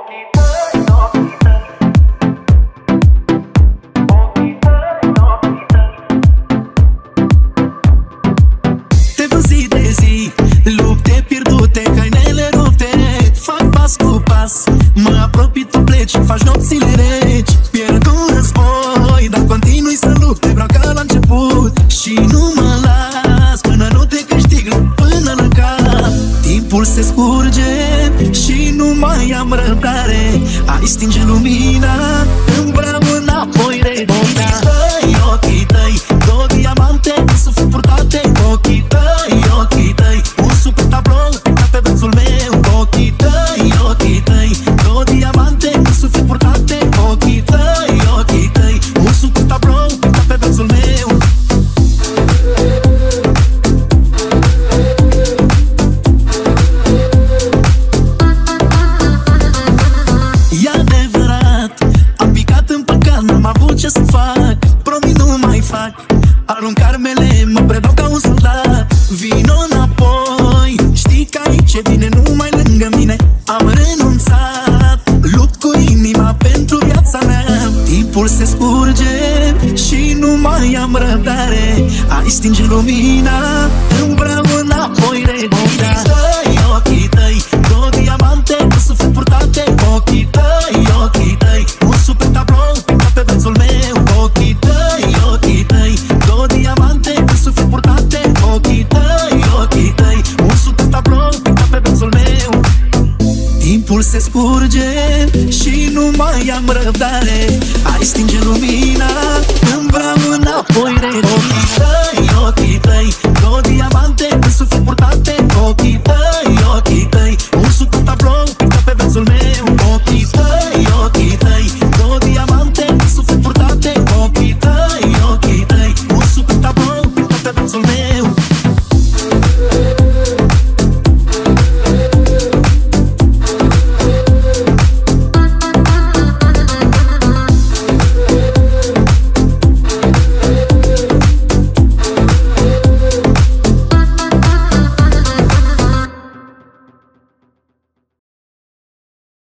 Te văd zi de zi, lupte pierdute, hainele rupte. Fac pas cu pas, mă apropii, tu pleci, faci nopțile reci. Pierd un război, dar continui să lupte. Vreau ca la început și nu mă las până nu te câștig, până la cap. Timpul se scurge și nu mai am răbdare. Ai stinge lumina, îmi vreau înapoi regina. Ochii tăi, două diamante, în suflet purtate. Ochii tăi, un super tablou pictat pe versul meu. Ochii tăi, două diamante, în suflet purtate. Ochii tăi, un super tablou pictat pe versul meu. E adevărat, am picat în păcat, n-am avut ce să fac. Promit nu mai fac, arunc armele, mă predau ca un soldat. Vino înapoi, știi că aici e bine, nu mai lângă mine. Am renunțat, lupt cu inima pentru viața mea. Timpul se scurge și nu mai am răbdare. Ai stinge lumina, îmi vreau înapoi regina. Ochii tăi, două diamante, în suflet purtate. Ochii tăi, un super tablou pictat pe versul meu. Ochii tăi, două diamante, în suflet purtate. Ochii tăi, un super tablou pictat pe versul meu. Timpul se scurge și nu mai am răbdare. Ai stinge lumina, îmi vreau înapoi regina. Ochii tăi, două diamante, în suflet purtate. Ochii tăi,